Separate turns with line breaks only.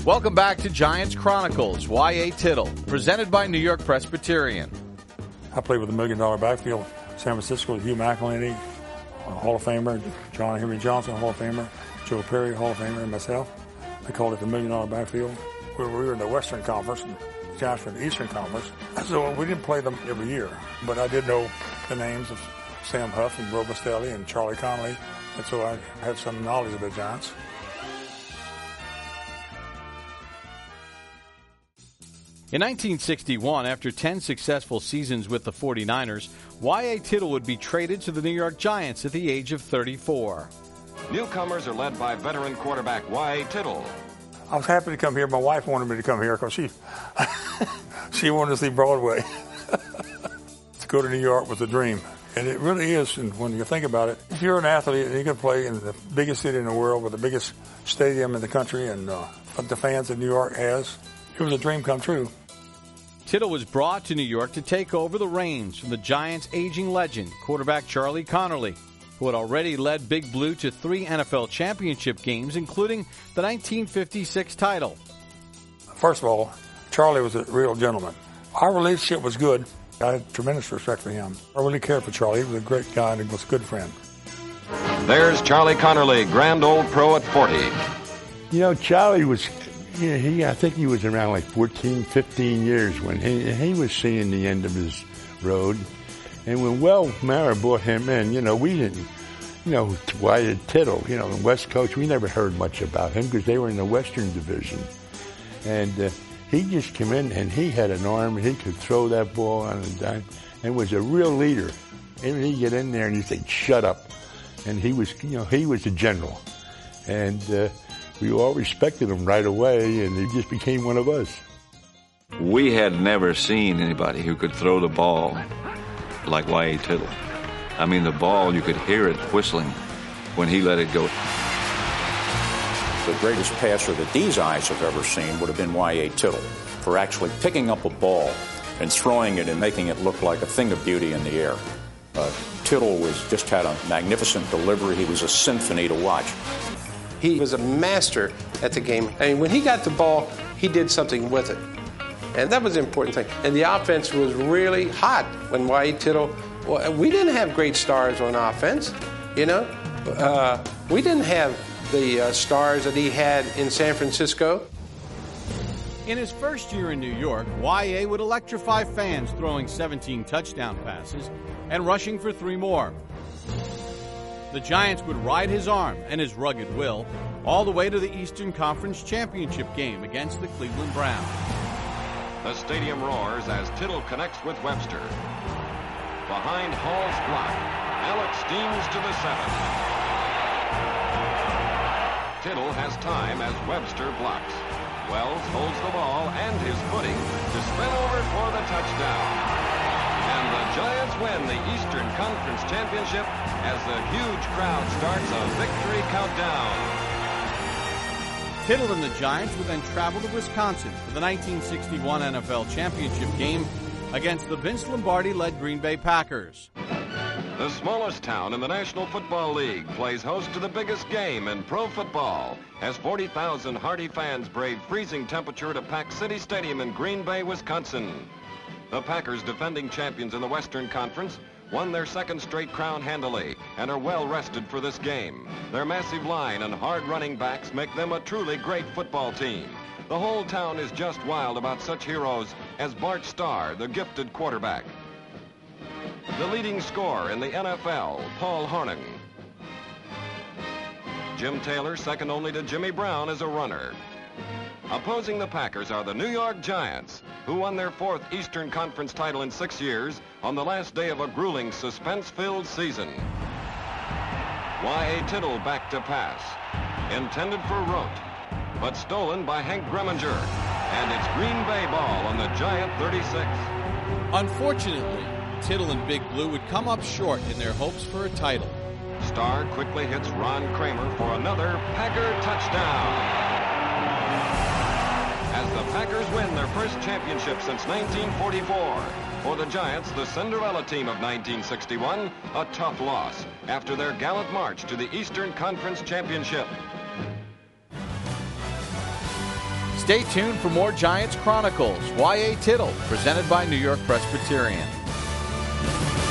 Welcome back to Giants Chronicles, Y.A. Tittle, presented by New York Presbyterian.
I played with the $1 Million Backfield, San Francisco, Hugh McElhenney, Hall of Famer, John Henry Johnson, Hall of Famer, Joe Perry, Hall of Famer, and myself. They called it the $1 Million Backfield. We were in the Western Conference, and the Giants were in the Eastern Conference. So we didn't play them every year, but I did know the names of Sam Huff and Roe Bastelli and Charlie Connolly, and so I had some knowledge of the Giants.
In 1961, after 10 successful seasons with the 49ers, Y.A. Tittle would be traded to the New York Giants at the age of 34.
Newcomers are led by veteran quarterback Y.A. Tittle.
I was happy to come here. My wife wanted me to come here because she wanted to see Broadway. To go to New York was a dream. And it really is, and when you think about it, if you're an athlete and you can play in the biggest city in the world with the biggest stadium in the country and what the fans in New York has, it was a dream come true.
Tittle was brought to New York to take over the reins from the Giants' aging legend, quarterback Charlie Connolly, who had already led Big Blue to 3 NFL championship games, including the 1956 title.
First of all, Charlie was a real gentleman. Our relationship was good. I had tremendous respect for him. I really cared for Charlie. He was a great guy and was a good friend.
There's Charlie Connolly, grand old pro at 40.
You know, Charlie was... Yeah, I think he was around like 14, 15 years when he was seeing the end of his road. And when Will Mara brought him in, we didn't, Y.A. Tittle, the West Coast, we never heard much about him because they were in the Western Division. And he just came in and he had an arm, he could throw that ball on a dime and was a real leader. And he'd get in there and he'd say, shut up. And he was a general. And, we all respected him right away, and he just became one of us.
We had never seen anybody who could throw the ball like Y.A. Tittle. I mean, the ball, you could hear it whistling when he let it go.
The greatest passer that these eyes have ever seen would have been Y.A. Tittle for actually picking up a ball and throwing it and making it look like a thing of beauty in the air. Tittle just had a magnificent delivery. He was a symphony to watch.
He was a master at the game. I mean, when he got the ball, he did something with it. And that was the important thing. And the offense was really hot when Y.A. Tittle... Well, we didn't have great stars on offense, We didn't have the stars that he had in San Francisco.
In his first year in New York, Y.A. would electrify fans, throwing 17 touchdown passes and rushing for 3 more. The Giants would ride his arm and his rugged will all the way to the Eastern Conference Championship game against the Cleveland Browns.
The stadium roars as Tittle connects with Webster. Behind Hall's block, Alex steams to the 7. Tittle has time as Webster blocks. Wells holds the ball and his footing to spin over for the touchdown. And the Giants win the Eastern Conference Championship as the huge crowd starts a victory countdown.
Tittle and the Giants would then travel to Wisconsin for the 1961 NFL Championship game against the Vince Lombardi-led Green Bay Packers.
The smallest town in the National Football League plays host to the biggest game in pro football as 40,000 hearty fans brave freezing temperature at Pack City Stadium in Green Bay, Wisconsin. The Packers, defending champions in the Western Conference, won their second straight crown handily and are well rested for this game. Their massive line and hard running backs make them a truly great football team. The whole town is just wild about such heroes as Bart Starr, the gifted quarterback. The leading scorer in the NFL, Paul Hornung. Jim Taylor, second only to Jimmy Brown, as a runner. Opposing the Packers are the New York Giants, who won their 4th Eastern Conference title in 6 years on the last day of a grueling, suspense-filled season. Y.A. Tittle back to pass, intended for Rote, but stolen by Hank Greminger, and it's Green Bay ball on the Giant 36.
Unfortunately, Tittle and Big Blue would come up short in their hopes for a title.
Starr quickly hits Ron Kramer for another Packer touchdown. As the Packers win their first championship since 1944. For the Giants, the Cinderella team of 1961, a tough loss after their gallant march to the Eastern Conference Championship.
Stay tuned for more Giants Chronicles. Y.A. Tittle, presented by New York Presbyterian.